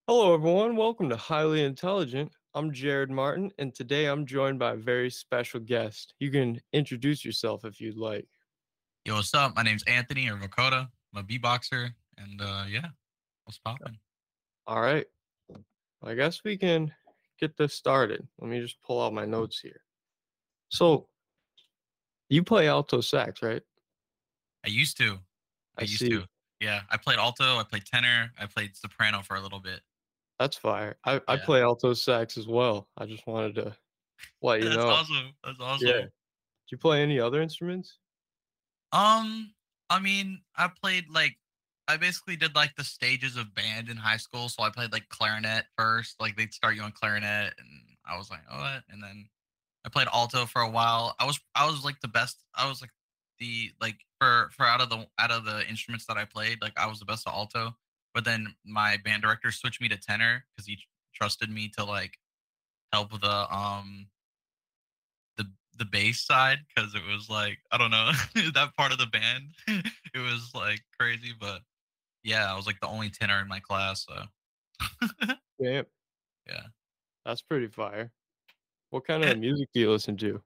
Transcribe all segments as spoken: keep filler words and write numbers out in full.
Hello, everyone. Welcome to Highly Intelligent. I'm Jared Martin, and today I'm joined by a very special guest. You can introduce yourself if you'd like. Yo, what's up? My name's Anthony or Vakota. I'm a beatboxer, and uh, yeah, what's poppin'? All right. I guess we can get this started. Let me just pull out my notes here. So, you play alto sax, right? I used to, I I used see. to, yeah. I played alto, I played tenor, I played soprano for a little bit. That's fire. I, I Yeah, play alto sax as well. I just wanted to let you that's know. awesome. That's Yeah. awesome. Do you play any other instruments? Um, I mean, I played like, I basically did like the stages of band in high school. So I played like clarinet first. Like they'd start you on clarinet, and I was like, oh, what? And then I played alto for a while. I was I was like the best. I was like the like for for out of the out of the instruments that I played, like I was the best at alto. But then my band director switched me to tenor because he tr- trusted me to like help the um the the bass side because it was like I don't know that part of the band. It was like crazy, but yeah, I was like the only tenor in my class. So Damn, yeah. that's pretty fire. What kind of music do you listen to?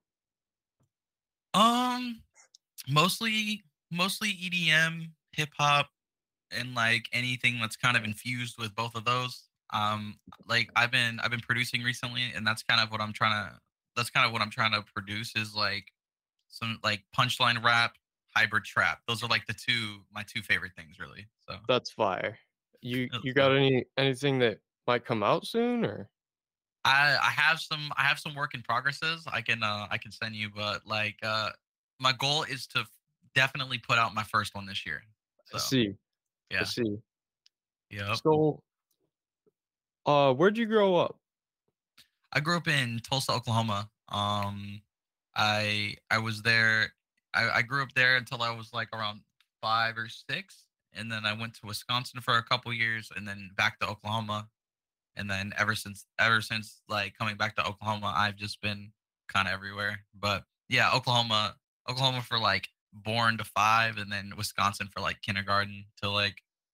Um, mostly mostly E D M, hip hop, and like anything that's kind of infused with both of those. Um, like I've been I've been producing recently, and that's kind of what I'm trying to. That's kind of what I'm trying to produce is like some like punchline rap, hybrid trap. Those are like the two my two favorite things really. So That's fire. You uh, you got so any anything that might come out soon or? I I have some I have some work in progresses. I can uh I can send you, but like uh my goal is to f- definitely put out my first one this year. I So see. I yeah, see. yep. So, uh, where'd you grow up? I grew up in Tulsa, Oklahoma. Um, I I was there. I, I grew up there until I was like around five or six, and then I went to Wisconsin for a couple years, and then back to Oklahoma. And then ever since ever since like coming back to Oklahoma, I've just been kind of everywhere. But yeah, Oklahoma, Oklahoma for like born to five, and then Wisconsin for like kindergarten to like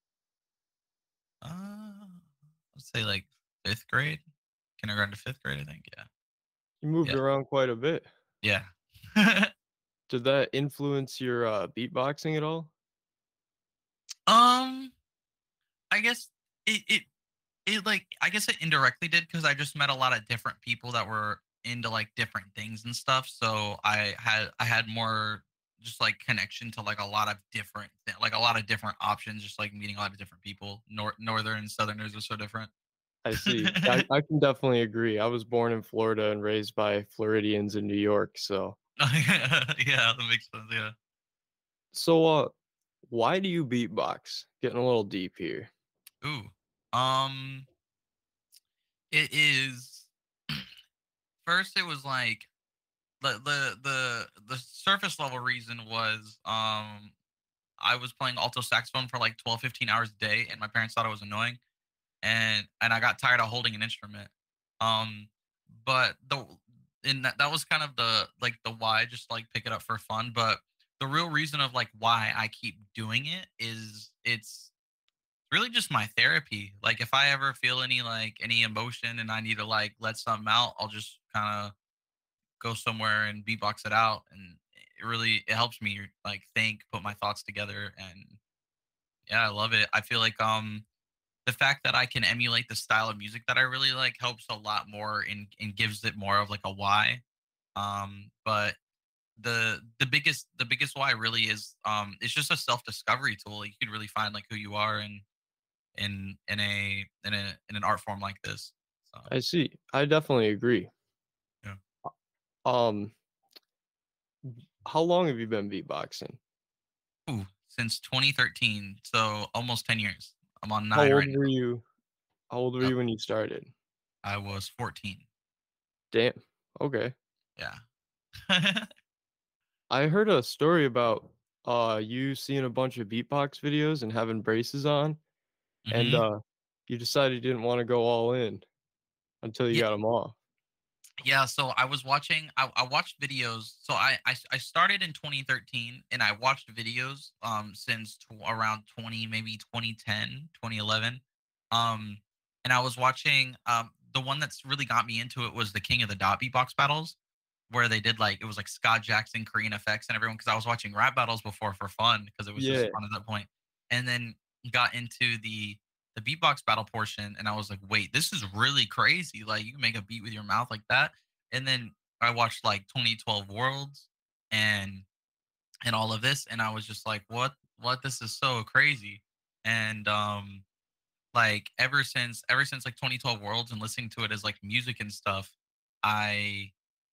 uh, let's say like fifth grade, kindergarten to fifth grade, I think. Yeah, You moved yeah, around quite a bit. yeah. Did that influence your uh, beatboxing at all? Um, I guess it it it like I guess it indirectly did because I just met a lot of different people that were into like different things and stuff. So I had I had more just like connection to like a lot of different thi- like a lot of different options. Just like meeting a lot of different people. North Northern and Southerners are so different. I see. I, I can definitely agree. I was born in Florida and raised by Floridians in New York. So, Yeah, that makes sense. Yeah. so uh, why do you beatbox? Getting a little deep here. Ooh. Um. It is. First, it was like the the the the surface level reason was um I was playing alto saxophone for like twelve, fifteen hours a day, and my parents thought it was annoying, and and I got tired of holding an instrument. Um, but the and that, that was kind of the like the why, just like pick it up for fun. But the real reason of like why I keep doing it is it's really just my therapy. Like if I ever feel any like any emotion and I need to like let something out, I'll just kind of go somewhere and beatbox it out, and it really it helps me like think, put my thoughts together, and yeah, I love it. I feel like um the fact that I can emulate the style of music that I really like helps a lot more and and gives it more of like a why. Um, but the the biggest the biggest why really is um it's just a self discovery tool. You can really find like who you are in in in a in a in an art form like this. So I see. I definitely agree. yeah. Um, how long have you been beatboxing? Ooh, since twenty thirteen, so almost ten years. I'm on How nine old right were now. you? How old were Yep. you when you started? I was fourteen. Damn. Okay. Yeah. I heard a story about uh you seeing a bunch of beatbox videos and having braces on, and Mhm. uh you decided you didn't want to go all in until you Yeah, got them off. yeah, so I was watching I, I watched videos. So I, I I started in twenty thirteen, and I watched videos um since tw- around twenty maybe twenty ten, twenty eleven. Um and I was watching um the one that's really got me into it was the King of the Dot beatbox battles, where they did like it was like Scott Jackson, Korean Effects, and everyone. Because I was watching rap battles before for fun because it was just Yeah. fun at that point, and then got into the the beatbox battle portion, and I was like, wait, this is really crazy. Like you can make a beat with your mouth like that, and then I watched like twenty twelve Worlds and and all of this, and I was just like, what what this is so crazy, and um like ever since ever since like twenty twelve Worlds and listening to it as like music and stuff, I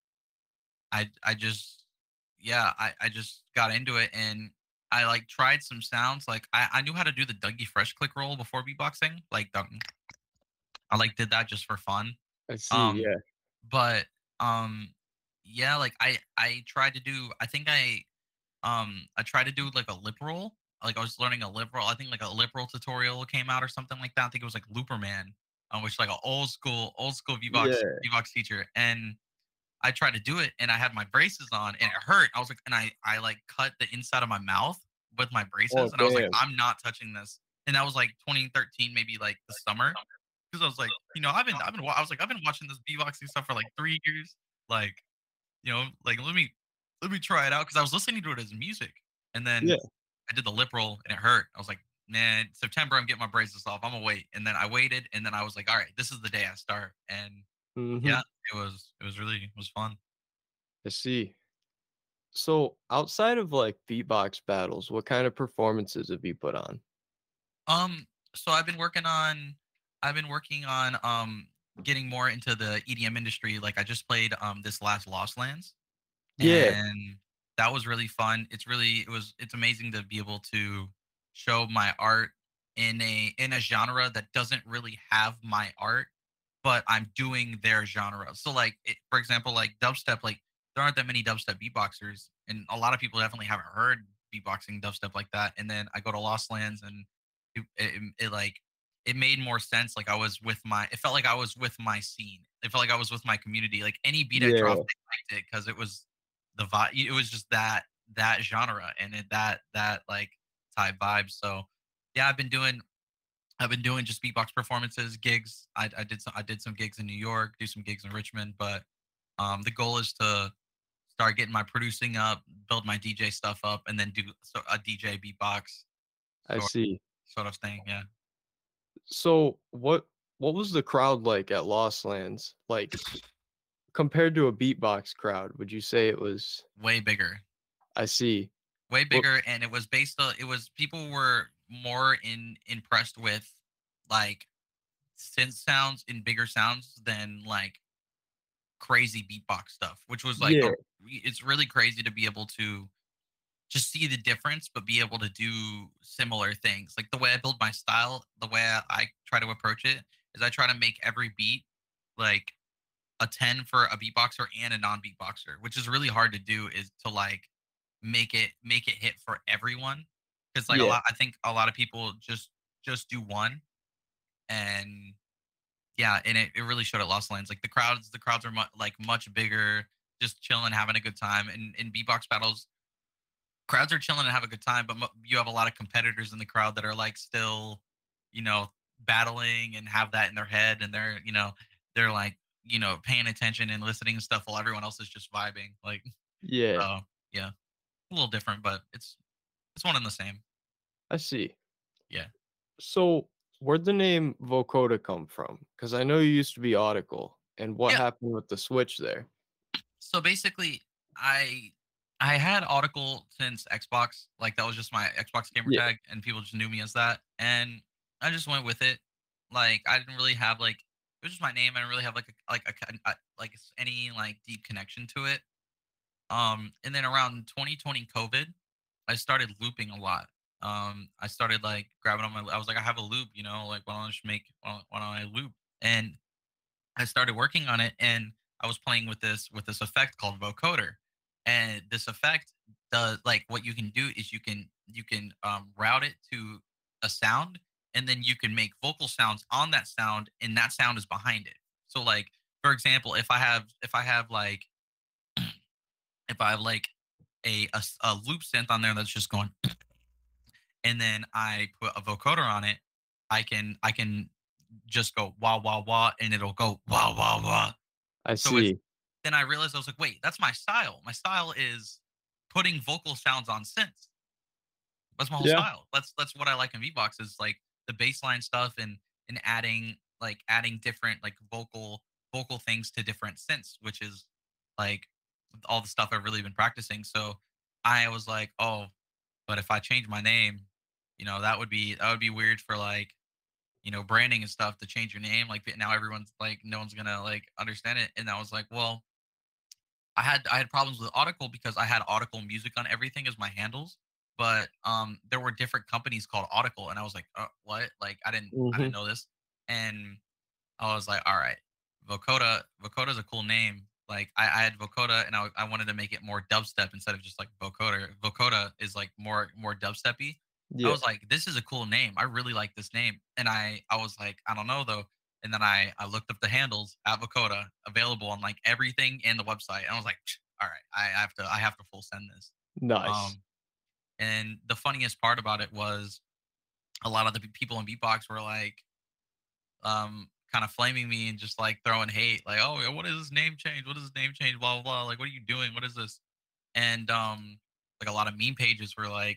I I just yeah, I I just got into it and I like tried some sounds. Like I I knew how to do the Dougie Fresh click roll before beatboxing. Like um, I like did that just for fun. I see. Um Yeah. but um yeah, like I I tried to do I think I um I tried to do like a lip roll. Like I was learning a lip roll. I think like a lip roll tutorial came out or something like that. I think it was like Looperman, um, which is like an old school old school beatbox Yeah. beatbox teacher. And I tried to do it and I had my braces on and it hurt. I was like, and I I like cut the inside of my mouth with my Oh, braces and I was like, damn. I'm not touching this. And that was like twenty thirteen, maybe like the summer, because I was like, you know, I've been I've been wa- I was like, I've been watching this beatboxing stuff for like three years. Like, you know, like let me let me try it out because I was listening to it as music, and Yeah. then I did the lip roll and it hurt. I was like, man, September I'm getting my braces off. I'm gonna wait, and then I waited, and then I was like, all right, this is the day I start, and Hmm. yeah, it was it was really it was fun. I see. So outside of like beatbox battles, what kind of performances have you put on? Um, so I've been working on I've been working on um getting more into the E D M industry. Like I just played um this last Lost Lands, Yeah. and that was really fun. It's really it was it's amazing to be able to show my art in a in a genre that doesn't really have my art, but I'm doing their genre. So like it, for example, like dubstep, like there aren't that many dubstep beatboxers, and a lot of people definitely haven't heard beatboxing dubstep like that. And then I go to Lost Lands, and it, it, it like it made more sense. Like I was with my, it felt like I was with my scene. It felt like I was with my community. Like any beat I dropped, Yeah. they liked it because it was the vibe. It was just that that genre and it, that that like type vibe. So yeah, I've been doing I've been doing just beatbox performances, gigs. I, I did some I did some gigs in New York, do some gigs in Richmond, but um, the goal is to start getting my producing up, build my D J stuff up, and then do so a D J beatbox I sort see. sort of thing. Yeah, So what what was the crowd like at Lost Lands? Like compared to a beatbox crowd, would you say it was way bigger, I see. way What bigger, and it was based on it was people were more in impressed with like synth sounds and bigger sounds than like crazy beatbox stuff, which was like a, yeah, it's really crazy to be able to just see the difference, but be able to do similar things. Like the way I build my style, the way I, I try to approach it is I try to make every beat like a ten for a beatboxer and a non-beatboxer, which is really hard to do is to like make it make it hit for everyone. Cause like a yeah, lot I think a lot of people just just do one and yeah, and it, it really showed at Lost Lands. Like the crowds, the crowds are mu- like much bigger, just chilling, having a good time. And in beatbox battles, crowds are chilling and have a good time, but mo- you have a lot of competitors in the crowd that are like still, you know, battling and have that in their head, and they're, you know, they're like, you know, paying attention and listening and stuff while everyone else is just vibing. Like, yeah. so yeah, a little different, but it's it's one and the same. I see. Yeah, So where'd the name Vocoder come from? Because I know you used to be Audible, and what yeah. happened with the switch there? So basically, I I had Audible since Xbox. Like that was just my Xbox gamer Yeah, tag, and people just knew me as that. And I just went with it. Like I didn't really have like it was just my name. I didn't really have like a like a, con- a like s- any like deep connection to it. Um, and then around twenty twenty COVID, I started looping a lot. Um, I started like grabbing on my. I was like, I have a loop, you know, like why don't I just make why don't, why don't I loop? And I started working on it and I was playing with this with this effect called vocoder. And this effect does like what you can do is you can you can um, route it to a sound and then you can make vocal sounds on that sound and that sound is behind it. So like for example, if I have if I have like if I have like a, a s- a loop synth on there that's just going and then I put a vocoder on it, I can I can just go wah wah wah, and it'll go wah wah wah. I So it's see. then I realized I was like, wait, that's my style. My style is putting vocal sounds on synths. That's my whole Yeah. style. That's that's what I like in beatbox is like the baseline stuff and and adding like adding different like vocal vocal things to different synths, which is like all the stuff I've really been practicing. So I was like, oh, but if I change my name, you know, that would be that would be weird for like you know branding and stuff to change your name. Like now everyone's like no one's gonna like understand it. And I was like, well, I had I had problems with Audible because I had Audible Music on everything as my handles, but um, there were different companies called Audible, and I was like, uh, "What? Like, I didn't I didn't Hmm. know this." And I was like, "All right, Vocoder Vocoder's a cool name." Like, I, I had Vocoder, and I, I wanted to make it more dubstep instead of just like Vocoder. Vocoder is like more more dubsteppy. I Yeah. was like, "This is a cool name. I really like this name." And I I was like, "I don't know though." And then I I looked up the handles at Vocoder available on like everything in the website. And I was like, all right, I have to I have to full send this. Nice. Um, and the funniest part about it was a lot of the pe- people in Beatbox were like, um, kind of flaming me and just like throwing hate, like, oh, yeah, what is this name change? What is this name change? Blah blah blah. Like, what are you doing? What is this? And um, like a lot of meme pages were like,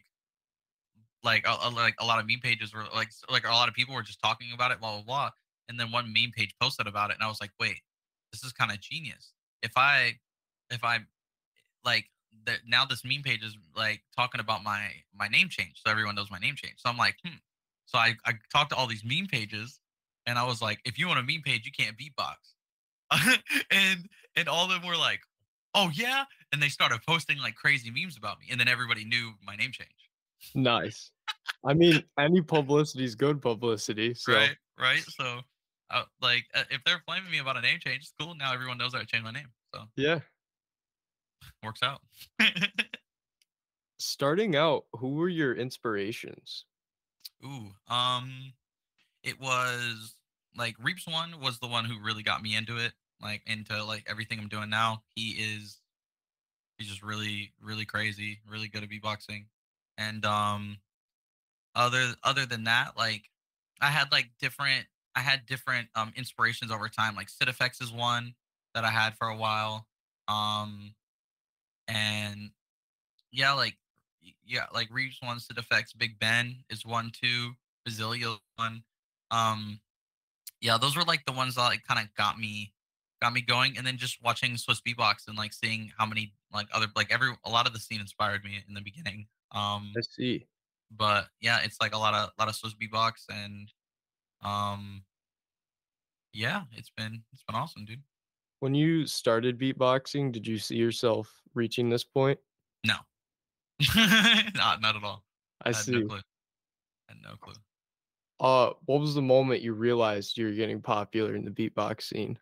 like, uh, uh, like a lot of meme pages were like, s- like a lot of people were just talking about it, blah blah blah. And then one meme page posted about it, and I was like, wait, this is kind of genius. If I, if I like that now this meme page is like talking about my my name change so everyone knows my name change so I'm like hmm so i i talked to all these meme pages and I was like if you want a meme page you can't beatbox and and all of them were like oh yeah and they started posting like crazy memes about me and then everybody knew my name change Nice. I mean, any publicity is good publicity. So right right so uh, like uh, if they're flaming me about a name change it's cool now everyone knows I changed my name so yeah. works out. Starting out, who were your inspirations? Ooh um It was like Reaps one was the one who really got me into it, like into like everything I'm doing now. He is he's just really really crazy, really good at beatboxing. And um other other than that, like I had like different I had different um inspirations over time. Like Sid Effects is one that I had for a while. Um and yeah, like y- yeah, like Reaps one, Sid Effects, Big Ben is one too, Bazilio one. Um Yeah, those were like the ones that like kind of got me got me going, and then just watching Swiss Beatbox and like seeing how many like other like every a lot of the scene inspired me in the beginning. Um, I see. but yeah, it's like a lot of lot of Swiss Beatbox and um yeah, it's been it's been awesome, dude. When you started beatboxing, did you see yourself reaching this point? No, not not at all. I I had no see. clue. I had no clue. Uh, what was the moment you realized you were getting popular in the beatbox scene?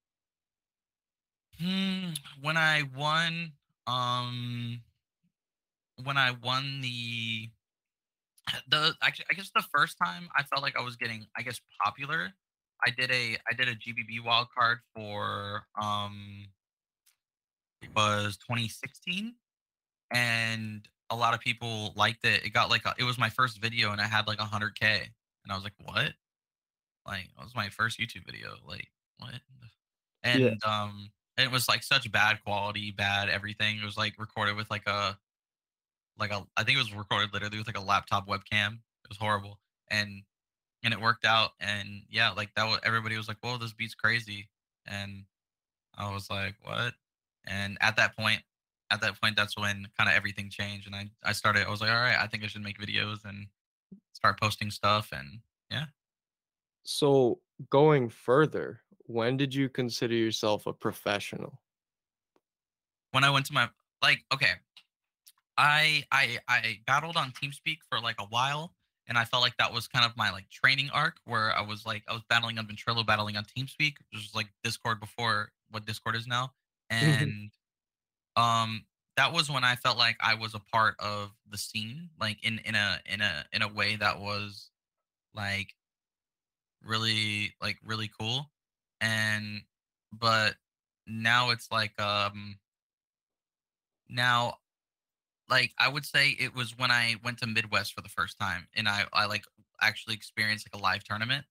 Hmm, when I won, um, when I won the The actually, I guess the first time I felt like I was getting, I guess, popular, I did a I did a G B B wild card for um it was twenty sixteen, and a lot of people liked it. It got like a, it was my first video and I had like one hundred k, and I was like, what? Like it was my first YouTube video. Like what? Yeah. And um, and it was like such bad quality, bad everything. It was like recorded with like a like a I think it was recorded literally with like a laptop webcam. It was horrible. And and it worked out. And yeah, like that was everybody was like, "Whoa, this beat's crazy," and I was like, "What?" And at that point, at that point, that's when kind of everything changed, and I I started. I was like, "All right, I think I should make videos and start posting stuff." And yeah, So, going further, when did you consider yourself a professional? when I went to my like, okay, I I I battled on TeamSpeak for like a while, and I felt like that was kind of my like training arc where I was like I was battling on Ventrilo, battling on TeamSpeak, which was like Discord before what Discord is now, and um that was when I felt like I was a part of the scene, like in in a in a in a way that was like really like really cool, and but now it's like um now like I would say it was when I went to Midwest for the first time and I I like actually experienced like a live tournament.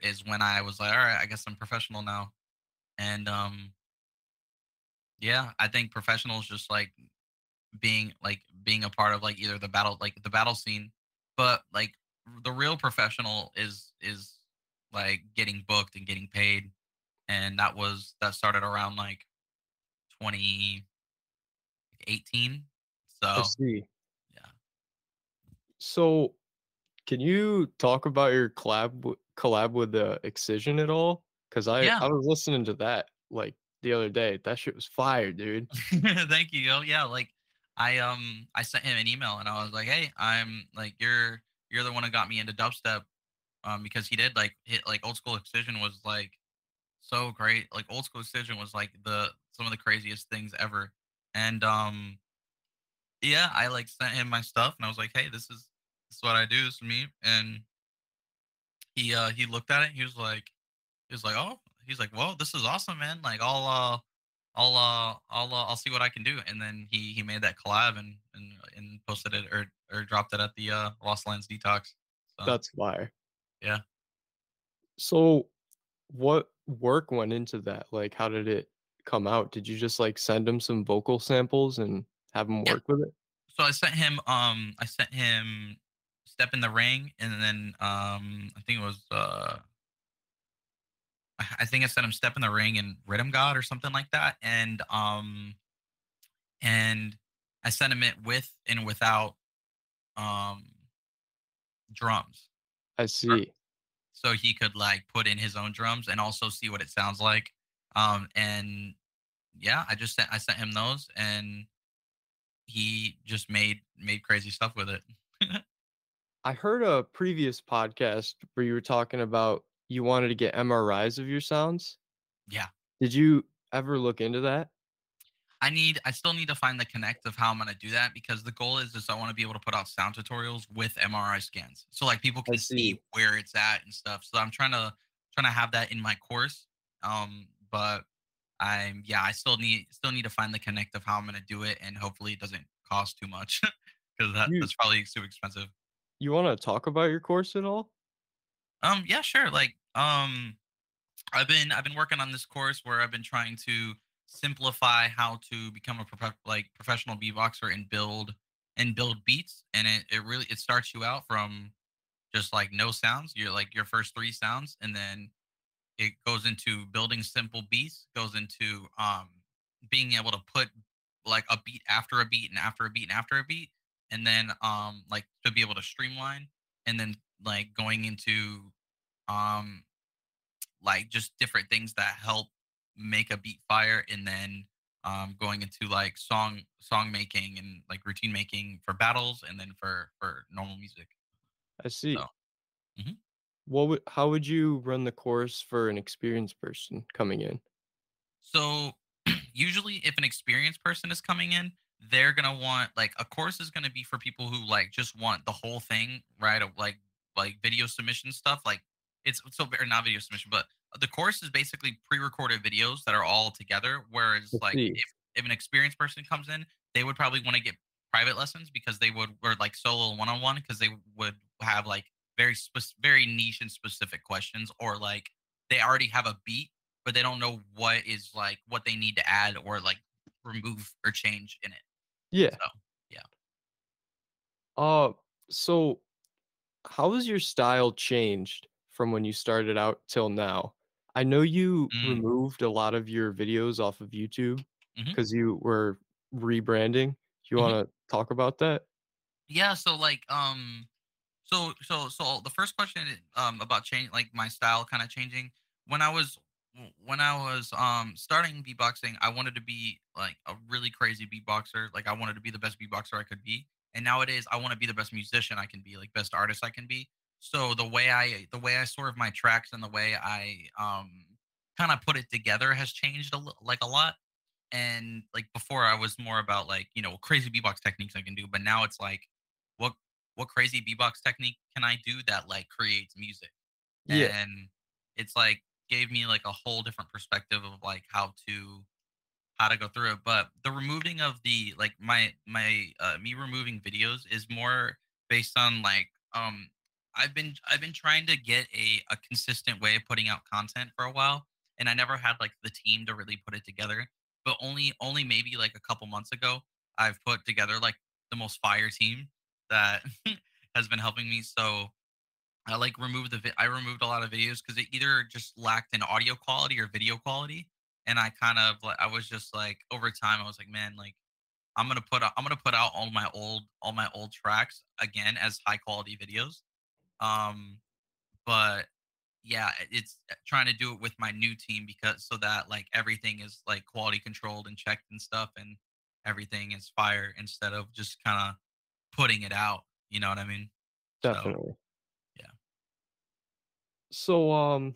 is when I was like, all right, I guess I'm professional now. And um, yeah, I think professional is just like being like being a part of like either the battle like the battle scene, but like the real professional is is like getting booked and getting paid, and that was that started around like twenty eighteen. I So see. yeah, So, can you talk about your collab w- collab with the Excision at all? Because I yeah. I was listening to that like the other day. That shit was fire, dude. Thank you, yo. Yeah, like I um I sent him an email and I was like, hey, I'm like you're you're the one who got me into dubstep, um because he did like hit like old school excision was like so great. Like old school excision was like the some of the craziest things ever. And um yeah, I like sent him my stuff and I was like, hey, this is this is what I do, this is me. And he uh he looked at it, he was like he was like, oh, he's like, well, this is awesome, man. Like I'll uh I'll uh I'll uh, I'll see what I can do. And then he he made that collab and and and posted it or or dropped it at the uh Lost Lands Detox. So That's fire. yeah. So, what work went into that? Like, how did it come out? Did you just like send him some vocal samples and have him Yeah. work with it? So I sent him um I sent him Step in the Ring and then um I think it was uh I I think I sent him Step in the Ring and Rhythm God or something like that. And um and I sent him it with and without um drums. I see. So he could like put in his own drums and also see what it sounds like. Um and yeah, I just sent I sent him those and he just made made crazy stuff with it. I heard a previous podcast where you were talking about you wanted to get M R Is of your sounds. Yeah. Did you ever look into that? I need I still need to find the connect of how I'm gonna do that because the goal is is I want to be able to put out sound tutorials with M R I scans. So like people I can see see. where it's at and stuff. So I'm trying to trying to have that in my course. Um but I'm yeah, I still need still need to find the connect of how I'm gonna do it and hopefully it doesn't cost too much because that You that's probably super expensive. you wanna talk about your course at all? Um yeah, sure. Like um I've been I've been working on this course where I've been trying to simplify how to become a prof- like professional beatboxer and build and build beats. And it, it really it starts you out from just like no sounds. You're like your first three sounds, and then it goes into building simple beats, goes into um being able to put like a beat after a beat and after a beat and after a beat, and then um like to be able to streamline, and then like going into um like just different things that help make a beat fire, and then um going into like song song making and like routine making for battles and then for for normal music. I So see. mhm. What would how would you run the course for an experienced person coming in? So usually if an experienced person is coming in, they're gonna want like a course is gonna be for people who like just want the whole thing, right? Of like like video submission stuff. Like it's so or not video submission, but the course is basically pre-recorded videos that are all together. Whereas I like see. if if an experienced person comes in, they would probably want to get private lessons because they would or like solo one-on-one because they would have like very spec- very niche and specific questions, or like they already have a beat but they don't know what is like what they need to add or like remove or change in it. Yeah. So yeah. Uh, so how has your style changed from when you started out till now? I know you Mm, removed a lot of your videos off of YouTube hmm because you were rebranding. You hmm wanna talk about that? Yeah. So like um so so so the first question um about change like my style kind of changing when I was when I was um starting beatboxing, I wanted to be like a really crazy beatboxer. Like I wanted to be the best beatboxer I could be. And nowadays I want to be the best musician I can be, like best artist I can be. So the way I the way I sort my tracks and the way I um kind of put it together has changed a li- like a lot. And like before I was more about like, you know, crazy beatbox techniques I can do, but now it's like what what crazy beatbox technique can I do that like creates music? Yeah. And it's like gave me like a whole different perspective of like how to how to go through it. But the removing of the like my my uh me removing videos is more based on like um I've been I've been trying to get a a consistent way of putting out content for a while, and I never had like the team to really put it together. But only only maybe like a couple months ago, I've put together like the most fire team that has been helping me. So I like removed the vi- I removed a lot of videos because it either just lacked in audio quality or video quality, and I kind of like I was just like over time I was like, man, like I'm gonna put out, I'm gonna put out all my old all my old tracks again as high quality videos. Um, but yeah, i- it's uh, trying to do it with my new team because so that like everything is like quality controlled and checked and stuff, and everything is fire instead of just kind of putting it out. You know what I mean? So Definitely. yeah. So, um,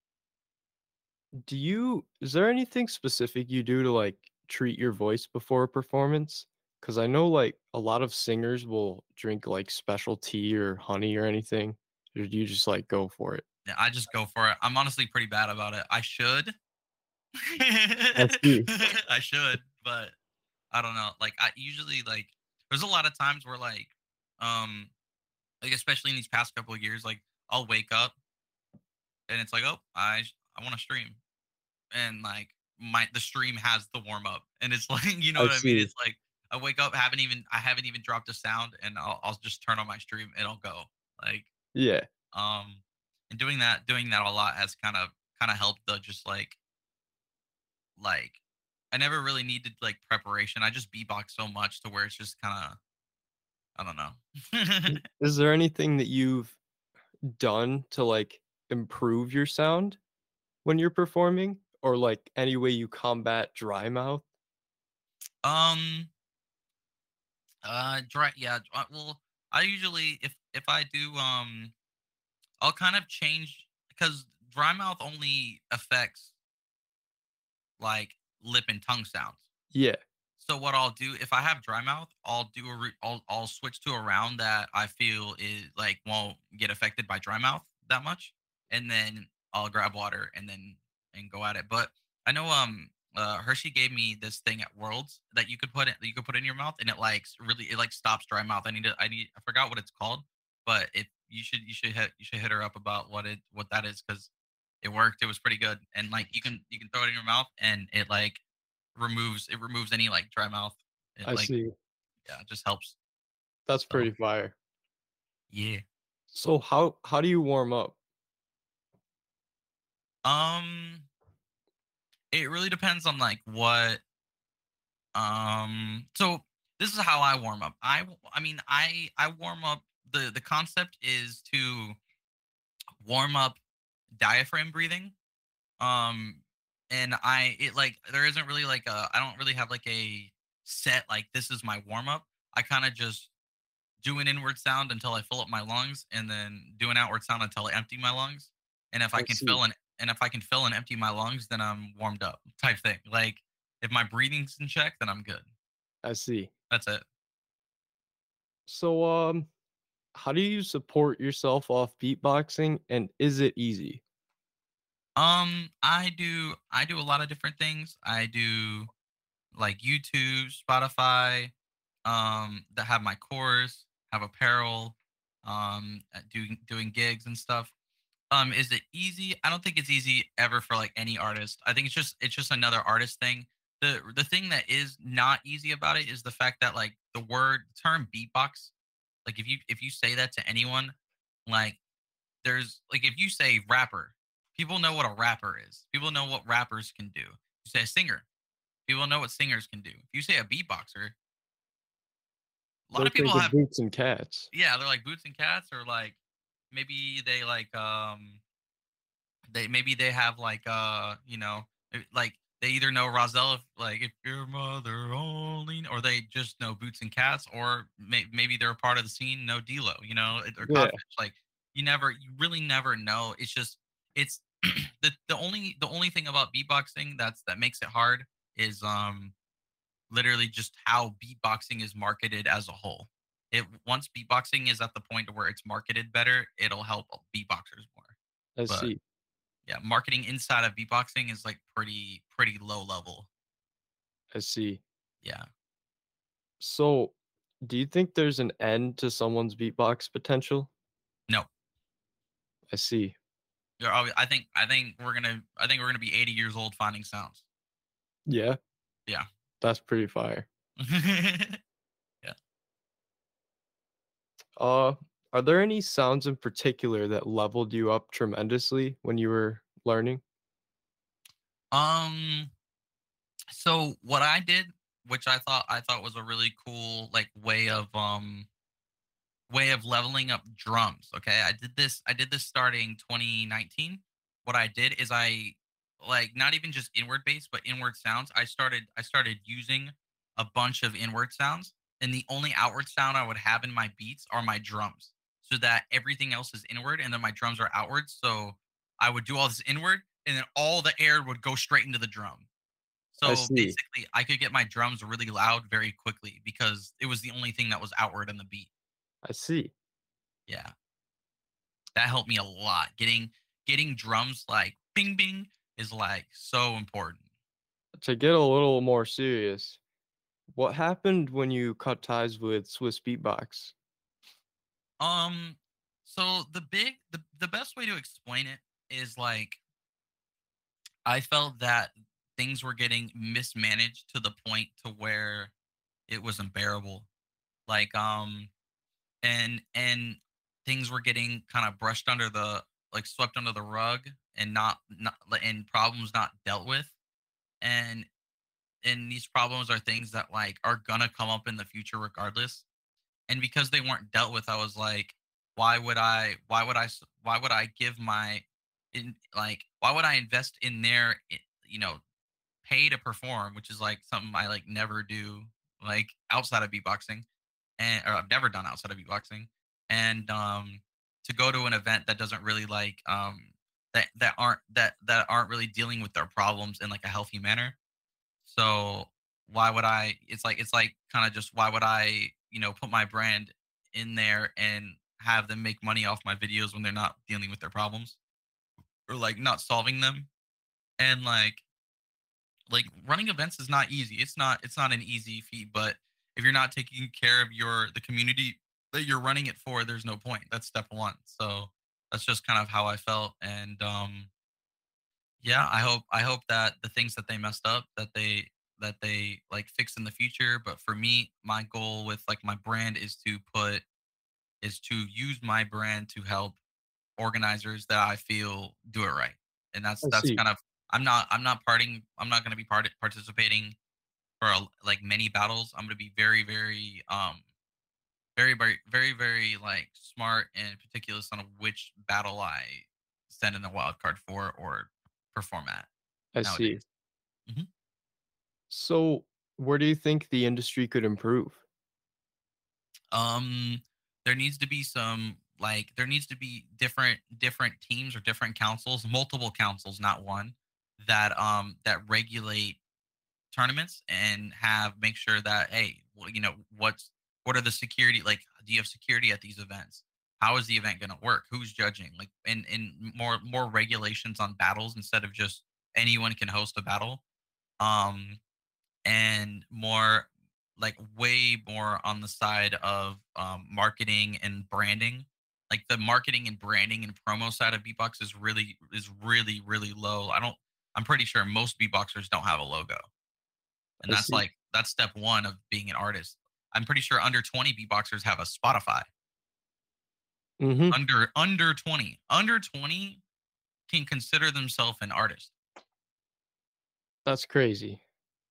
do you is there anything specific you do to like treat your voice before a performance? Because I know like a lot of singers will drink like special tea or honey or anything. Or do you just like go for it? Yeah, I just go for it. I'm honestly pretty bad about it. I should. I see. I should, but I don't know. Like I usually like there's a lot of times where like um like especially in these past couple of years, like I'll wake up and it's like, oh, I sh- I want to stream, and like my the stream has the warm up, and it's like you know I what I mean. see. It's like I wake up, haven't even I haven't even dropped a sound, and I'll I'll just turn on my stream and I'll go like Yeah, um and doing that doing that a lot has kind of kind of helped the just like like I never really needed like preparation. I just beatbox so much to where it's just kind of I don't know. I is there anything that you've done to like improve your sound when you're performing? Or like any way you combat dry mouth? um uh dry yeah uh, well I usually if if I do um I'll kind of change because dry mouth only affects like lip and tongue sounds. Yeah, So what I'll do if I have dry mouth, I'll do a re- I'll I'll switch to a round that I feel is like won't get affected by dry mouth that much, and then I'll grab water and then and go at it. But I know um uh, Hershey gave me this thing at Worlds that you could put it you could put in your mouth and it like s- really it like stops dry mouth. I need to I need I forgot what it's called, but if you should you should hit you should hit her up about what it what that is because it worked. It was pretty good, and like you can you can throw it in your mouth and it like removes it removes any like dry mouth. It I like see. yeah, it just helps. That's So pretty fire. yeah. So how how do you warm up? Um it really depends on like what um so this is how I warm up. I w- I mean I I warm up the the concept is to warm up diaphragm breathing. Um and I it like there isn't really like a I don't really have like a set like this is my warm up. I kind of just do an inward sound until I fill up my lungs, and then do an outward sound until I empty my lungs. And if I I can see. fill and and if I can fill and empty my lungs, then I'm warmed up, type thing. Like if my breathing's in check, then I'm good. I see. That's it. So um how do you support yourself off beatboxing and is it easy? Um, I do I do a lot of different things. I do like YouTube, Spotify, um, that have my course, have apparel, um, uh, doing doing gigs and stuff. Um, is it easy? I don't think it's easy ever for like any artist. I think it's just it's just another artist thing. The the thing that is not easy about it is the fact that like the word term beatbox, like if you if you say that to anyone, like there's like if you say rapper, people know what a rapper is. People know what rappers can do. You say a singer, people know what singers can do. If you say a beatboxer, a lot They're of people thinking have boots and cats. yeah, they're like boots and cats or like maybe they like um they maybe they have like uh you know eh, like they either know Roselle if, like if your mother only or they just know Boots and Cats or may, maybe they're a part of the scene know D'Lo you know it- or Yeah, Codfish like you never you really never know it's just it's the the only the only thing about beatboxing that's that makes it hard is um literally just how beatboxing is marketed as a whole. It once beatboxing is at the point where it's marketed better, it'll help beatboxers more. I But see. yeah, marketing inside of beatboxing is like pretty pretty low level. I see. Yeah. So, do you think there's an end to someone's beatbox potential? No. I see. You're obvi- I think I think we're gonna I think we're gonna be eighty years old finding sounds. Yeah, Yeah. that's pretty fire. Yeah. Uh, are there any sounds in particular that leveled you up tremendously when you were learning? Um. So what I did, which I thought I thought was a really cool like way of um way of leveling up drums. Okay, I did this. I did this starting twenty nineteen. What I did is I like not even just inward bass, but inward sounds. I started. I started using a bunch of inward sounds, and the only outward sound I would have in my beats are my drums, so that everything else is inward, and then my drums are outward. So I would do all this inward, and then all the air would go straight into the drum. I So see. basically, I could get my drums really loud very quickly because it was the only thing that was outward in the beat. I see. Yeah. That helped me a lot. Getting getting drums like bing bing is like so important. To get a little more serious, what happened when you cut ties with Swiss Beatbox? Um so the big the, the best way to explain it is like I felt that things were getting mismanaged to the point to where it was unbearable. Like um and and things were getting kind of brushed under the like swept under the rug and not not and problems not dealt with. And and these problems are things that like are gonna come up in the future regardless. And because they weren't dealt with, I was like, why would I? Why would I? s- Why would I give my in like? Why would I invest in their i- you know pay to perform, which is like something I like never do like outside of beatboxing, and or I've never done outside of beatboxing, and um to go to an event that doesn't really like um that that aren't that that aren't really dealing with their problems in like a healthy manner. So why would I it's like it's like kind of just why would I, you know, put my brand in there and have them make money off my videos when they're not dealing with their problems or like not solving them? And like like running events is not easy. It's not it's not an easy feat, but if you're not taking care of your the community that you're running it for, there's no point. That's step one. So that's just kind of how I felt. And um yeah, I hope I hope that the things that they messed up that they that they like fix in the future. But for me, my goal with like my brand is to put is to use my brand to help organizers that I feel do it right. And that's I that's see. kind of I'm not I'm not parting I'm not going to be part participating for a, like many battles. I'm going to be very very um very very very very like smart and meticulous on which battle I send in the wild card for or perform at I see. nowadays. Mhm. So, where do you think the industry could improve? Um, there needs to be some like there needs to be different different teams or different councils, multiple councils, not one, that um that regulate tournaments and have make sure that hey, well, you know, what's what are the security like? Do you have security at these events? How is the event going to work? Who's judging? Like, and and more more regulations on battles instead of just anyone can host a battle. Um, and more like way more on the side of um, marketing and branding. Like the marketing and branding and promo side of beatbox is really is really really low. I don't. I'm pretty sure most beatboxers don't have a logo, and I that's see. like that's step one of being an artist. I'm pretty sure under twenty beatboxers have a Spotify. Mhm. Under under twenty, under twenty can consider themselves an artist. That's crazy.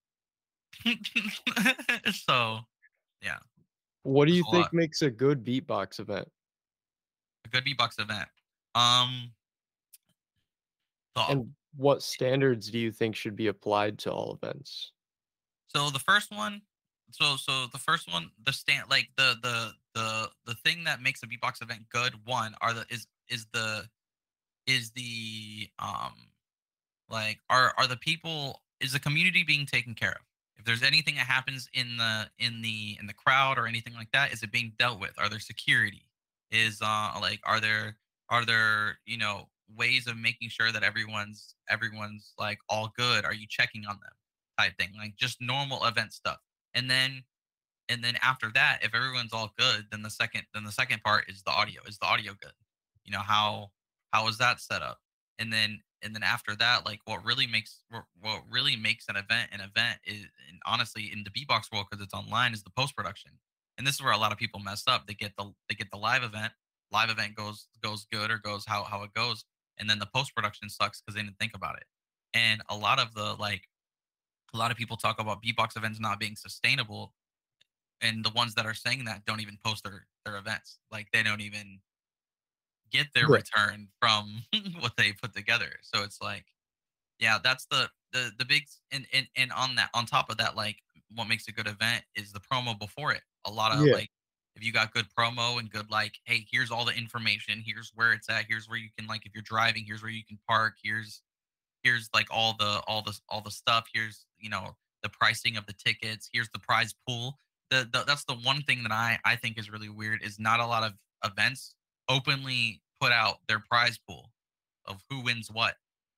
So yeah, What do there's you a think lot. makes a good beatbox event? A good beatbox event. Um, the And what standards do you think should be applied to all events? So the first one, so so the first one, the stand like the the the the thing that makes a beatbox event good, one are the is is the is the um like are are the people is the community being taken care of? If there's anything that happens in the in the in the crowd or anything like that, is it being dealt with? Are there security? Is uh like are there are there, you know, ways of making sure that everyone's everyone's like all good? Are you checking on them? Type thing. Like just normal event stuff. And then and then after that, if everyone's all good, then the second then the second part is the audio. Is the audio good? You know, how How is that set up? And then and then after that, like what really makes what, what really makes an event an event is, and honestly, in the beatbox world, because it's online, is the post production. And this is where a lot of people mess up. They get the they get the live event, live event goes goes good or goes how how it goes, and then the post production sucks because they didn't think about it. And a lot of the like a lot of people talk about beatbox events not being sustainable, and the ones that are saying that don't even post their their events. Like they don't even get their Yeah. return from what they put together. So it's like, yeah, that's the the the big s- and and and on that on top of that, like what makes a good event is the promo before it. A lot of Yeah. like if you got good promo and good like, hey, here's all the information, here's where it's at, here's where you can like if you're driving, here's where you can park, here's here's like all the all the all the stuff, here's you know the pricing of the tickets, here's the prize pool. The, the that's the one thing that I I think is really weird is not a lot of events openly put out their prize pool of who wins what,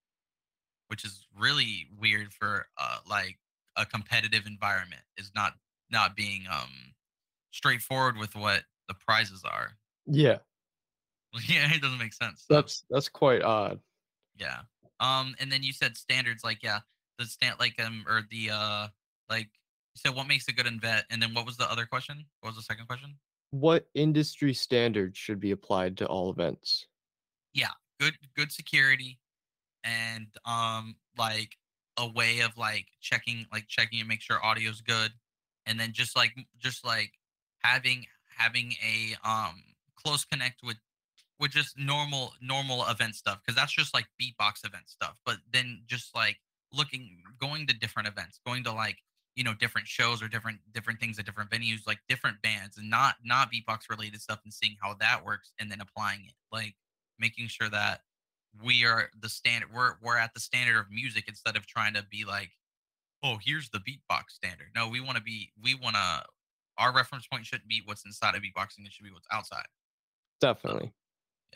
which is really weird for uh like a competitive environment is not not being um straightforward with what the prizes are. Yeah. Yeah, it doesn't make sense. So That's that's quite odd. yeah. Um, and then you said standards, like yeah, the stand like um or the uh like you said what makes a good invent, and then what was the other question? What was the second question? What industry standards should be applied to all events? Yeah, good good security and um like a way of like checking like checking and make sure audio's good, and then just like just like having having a um close connect with with just normal normal event stuff because that's just like beatbox event stuff, but then just like looking going to different events, going to like you know different shows or different different things at different venues, like different bands and not not beatbox related stuff, and seeing how that works and then applying it, like making sure that we are the standard we're we're at the standard of music instead of trying to be like, oh, here's the beatbox standard. No, we want to be we want to our reference point shouldn't be what's inside of beatboxing, it should be what's outside. So Definitely. yeah.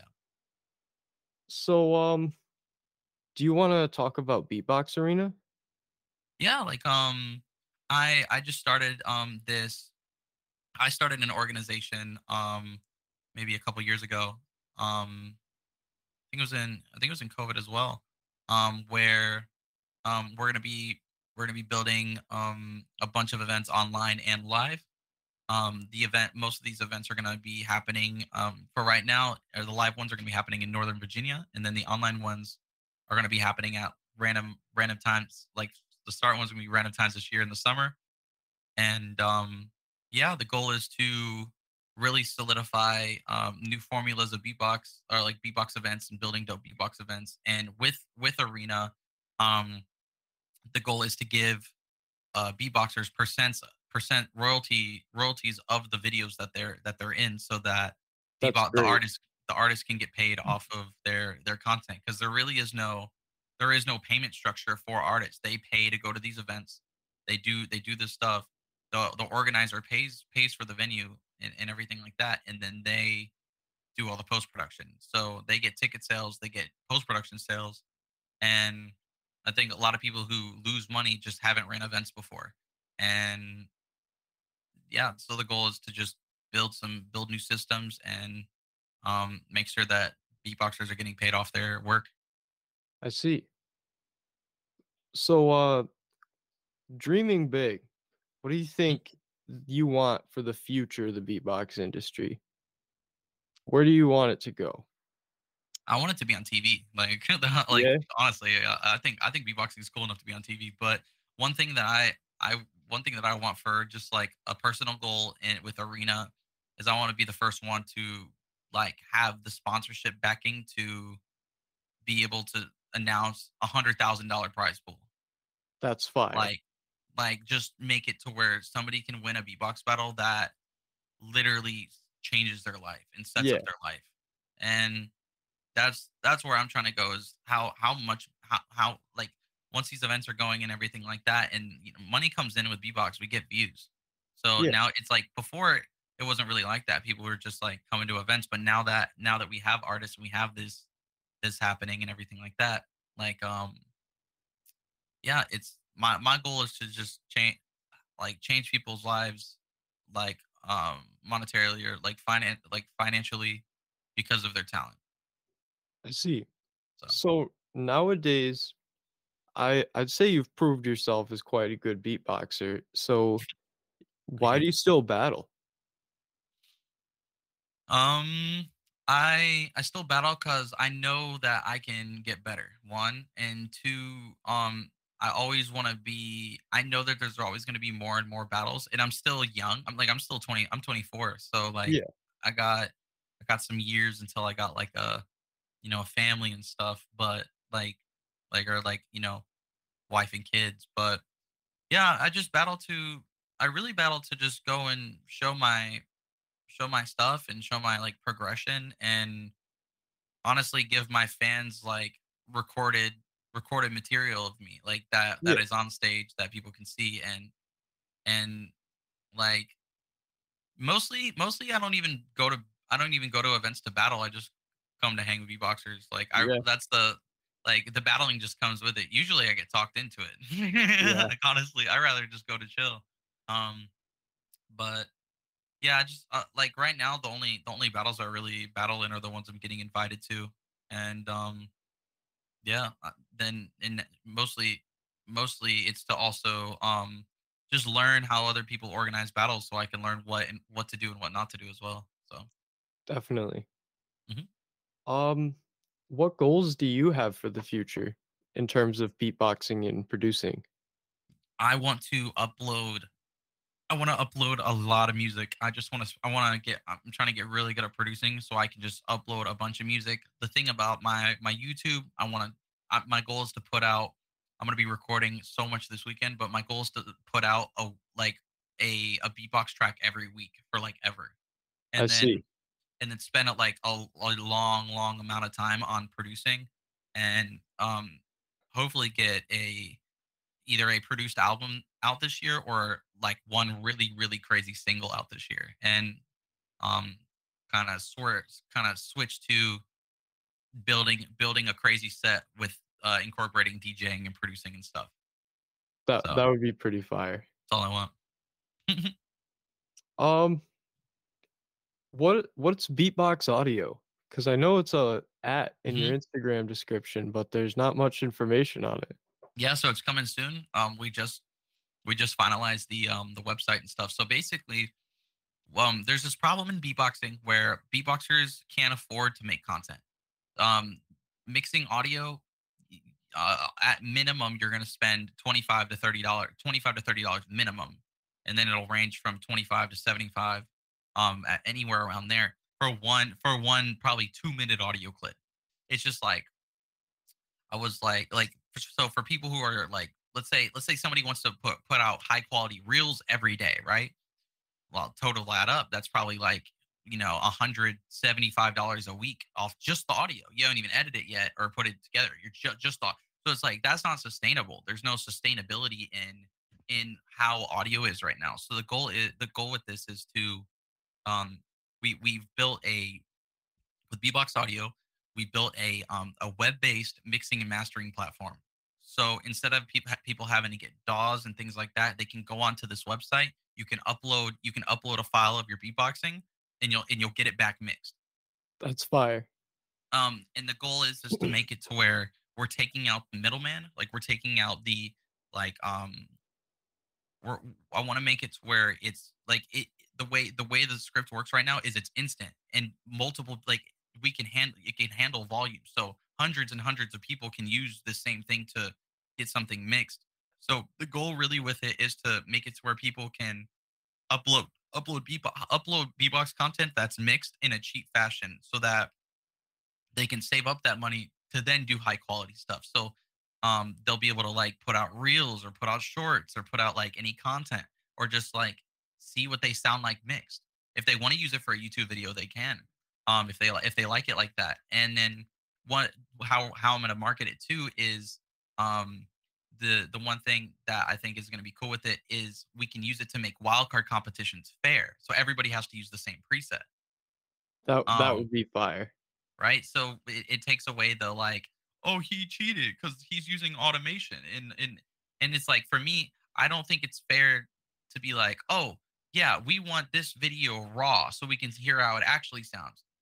So, um, do you want to talk about Beatbox Arena? Yeah, like um I I just started um this I started an organization um maybe a couple years ago. Um I think it was in I think it was in COVID as well. Um where um we're going to be we're going to be building um a bunch of events online and live. Um the event most of these events are going to be happening um for right now, or the live ones are going to be happening in Northern Virginia, and then the online ones are going to be happening at random random times, like the start ones are going to be random times this year in the summer. And um yeah, the goal is to really solidify um, new formulas of beatbox or like beatbox events and building dope beatbox events. And with with arena, um the goal is to give uh beatboxers percents percent royalty royalties of the videos that they're that they're in, so that That's beatbox the great. artist the artist can get paid off of their their content, because there really is no there is no payment structure for artists. They pay to go to these events. They do they do this stuff. The the organizer pays pays for the venue and, and everything like that, and then they do all the post production. So they get ticket sales, they get post production sales, and I think a lot of people who lose money just haven't ran events before. And yeah, so the goal is to just build some build new systems and um, make sure that beatboxers are getting paid off their work. I see. So, uh, dreaming big, what do you think you want for the future of the beatbox industry? Where do you want it to go? I want it to be on T V. Like, the- like Yeah. honestly, I, I think I think beatboxing is cool enough to be on T V. But one thing that I I one thing that I want for just like a personal goal in with Arena is I want to be the first one to like have the sponsorship backing to be able to announce a hundred thousand dollar prize pool. That's fire. Like, like just make it to where somebody can win a beatbox battle that literally changes their life and sets Yeah. up their life. And that's that's where I'm trying to go, is how how much how how like once these events are going and everything like that, and you know, money comes in with beatbox, we get views. So Yeah. now it's like before it wasn't really like that. People were just like coming to events, but now that now that we have artists and we have this this happening and everything like that, like um yeah, it's my my goal is to just change like change people's lives, like um monetarily or like finan like financially, because of their talent. I see. So So nowadays, I I'd say you've proved yourself as quite a good beatboxer. So thank why you. do you still battle? Um, I I still battle because I know that I can get better. One and two. Um, I always want to be. I know that there's always going to be more and more battles, and I'm still young. I'm like I'm still twenty. I'm twenty-four. So like Yeah, I got I got some years until I got like a you know a family and stuff. But like like or like you know wife and kids. But yeah, I just battle to. I really battle to just go and show my show my stuff and show my like progression and honestly give my fans like recorded recorded material of me like that that yeah, is on stage that people can see and and like mostly mostly I don't even go to I don't even go to events to battle. I just come to hang with beatboxers. Like I yeah, that's the like the battling just comes with it. Usually I get talked into yeah. it. Like honestly, I rather just go to chill. Um but Yeah, I just uh, like right now the only the only battles I really battle in are the ones I'm getting invited to, and um yeah, uh, then and mostly mostly it's to also um just learn how other people organize battles so I can learn what and what to do and what not to do as well. So Definitely. mhm. Um, what goals do you have for the future in terms of beatboxing and producing? I want to upload I want to upload a lot of music. I just want to. I want to get. I'm trying to get really good at producing, so I can just upload a bunch of music. The thing about my my YouTube, I want to. My goal is to put out. I'm going to be recording so much this weekend, but my goal is to put out a like a a beatbox track every week for like ever, I and then see. and then spend it like a, a long long amount of time on producing, and um hopefully get a either a produced album out this year or like one really really crazy single out this year and um kind of sort kind of switch to building building a crazy set with uh incorporating DJing and producing and stuff. That So that would be pretty fire. that's all I want. Um, what what's beatbox audio? Because I know it's a at in your Hmm. Instagram description, but there's not much information on it. Yeah, so it's coming soon. um we just we just finalized the um the website and stuff. So basically um there's this problem in beatboxing where beatboxers can't afford to make content. um Mixing audio, uh, at minimum you're going to spend twenty-five to thirty dollars twenty-five to thirty dollars minimum, and then it'll range from twenty-five to seventy-five, um at anywhere around there for one for one probably two minute audio clip. It's just like I was like like so for people who are like let's say let's say somebody wants to put put out high quality reels every day, right? Well, total that up, that's probably like, you know, one hundred seventy-five dollars a week off just the audio. You haven't even edited it yet or put it together. You're ju- just off. So it's like that's not sustainable. There's no sustainability in in how audio is right now. So the goal is the goal with this is to um we we've built a with Bbox Audio, we built a um a web-based mixing and mastering platform. So instead of people people having to get D A Ws and things like that, they can go onto this website. You can upload you can upload a file of your beatboxing, and you'll and you'll get it back mixed. That's fire. Um, and the goal is just to make it to where we're taking out the middleman, like we're taking out the like um we're I want to make it to where it's like it the way the way the script works right now is it's instant and multiple like we can handle it can handle volume. So hundreds and hundreds of people can use the same thing to get something mixed. So the goal really with it is to make it to where people can upload upload beatbox upload beatbox content that's mixed in a cheap fashion so that they can save up that money to then do high quality stuff. So um they'll be able to like put out reels or put out shorts or put out like any content or just like see what they sound like mixed. If they want to use it for a YouTube video, they can. Um if they li- if they like it like that. And then what how how I'm going to market it too is um the the one thing that I think is going to be cool with it is we can use it to make wildcard competitions fair. So everybody has to use the same preset. That that Um would be fire. right? So it, it takes away the like, oh, he cheated because he's using automation, and and and it's like for me, I don't think it's fair to be like, oh, yeah, we want this video raw so we can hear how it actually sounds.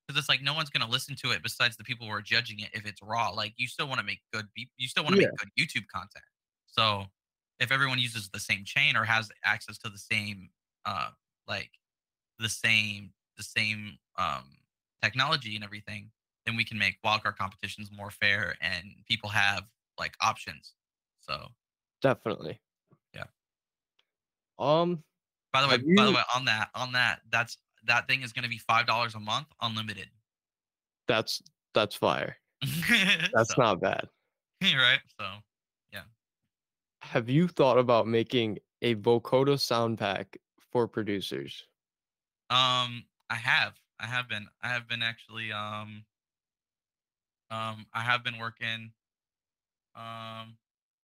because it's like no one's gonna listen to it besides the people who are judging it if it's raw. Like you still want to make good, beat- you still want to Yeah, make good YouTube content. So if everyone uses the same chain or has access to the same, uh, like the same, the same um technology and everything, then we can make wildcard competitions more fair and people have like options. So definitely. yeah. Um, By the way, have by the you way, on that, on that, that's that thing is going to be five dollars a month, unlimited. that's that's fire. That's So not bad. right. So yeah. Have you thought about making a vocoder sound pack for producers? Um, I have, I have been, I have been actually, um, um, I have been working. Um,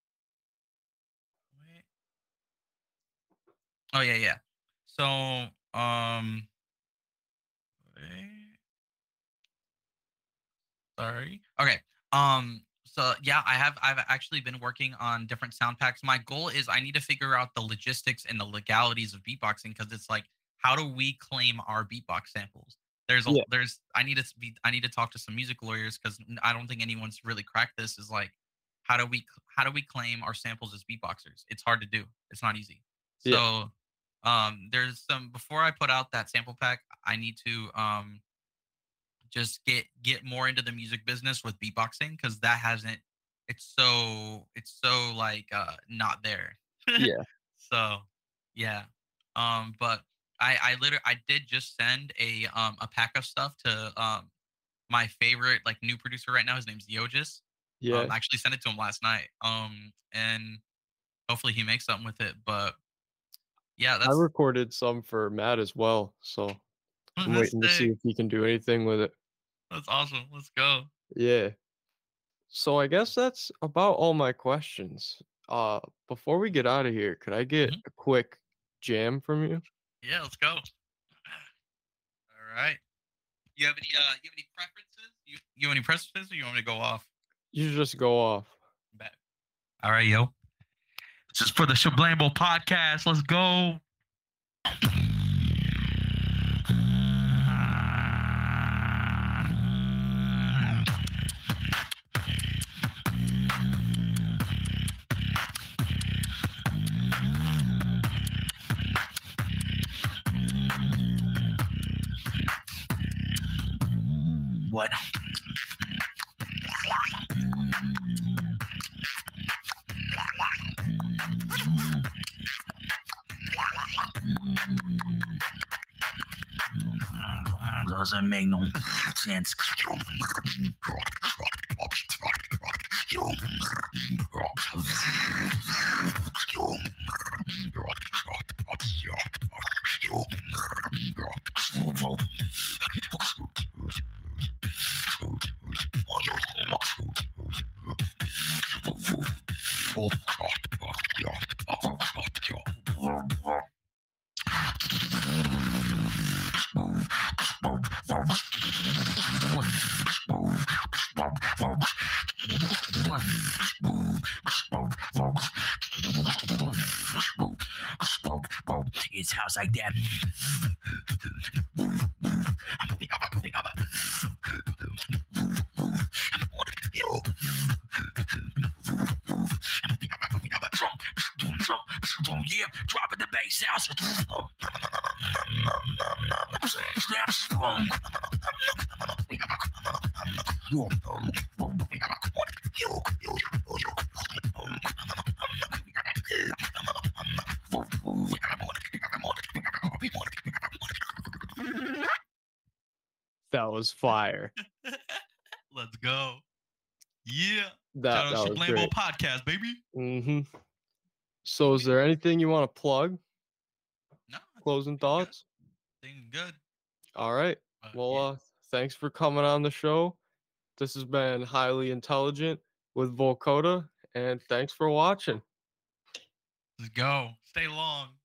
wait. Oh yeah, yeah. So, um, wait, sorry. Okay. Um. So yeah, I have. I've actually been working on different sound packs. My goal is I need to figure out the logistics and the legalities of beatboxing because it's like, how do we claim our beatbox samples? There's a Yeah, there's I need to be I need to talk to some music lawyers because I don't think anyone's really cracked this. Is like, how do we how do we claim our samples as beatboxers? It's hard to do. It's not easy. yeah, So, um, there's some before I put out that sample pack, I need to um just get get more into the music business with beatboxing because that hasn't it's so it's so like uh not there. yeah, So yeah. Um but I I literally I did just send a um a pack of stuff to um my favorite like new producer right now. His name's Yogis. Um yeah. I actually sent it to him last night. Um and hopefully he makes something with it. But yeah, I that's recorded some for Matt as well, so I'm that's waiting to see sick. if he can do anything with it. That's awesome. Let's go. Yeah. So I guess that's about all my questions. Uh, before we get out of here, could I get Mhm. a quick jam from you? Yeah, let's go. All right. You have any uh you have any preferences? You you have any preferences or you want me to go off? You just go off. Bet. All right, yo. This is for the Shablambo podcast. Let's go. What? Doesn't make no sense. It's house like that. Yeah, dropping the bass house. That was fire. Let's go. Yeah. Shout That out that to was Shablambo great. podcast, baby. Mhm. So is there anything you wanna plug? No, I think Closing we good. thoughts? Things good. All right. But Well, yeah, uh, thanks for coming on the show. This has been Highly Intelligent with Volcoda, and thanks for watching. let's go. Stay long.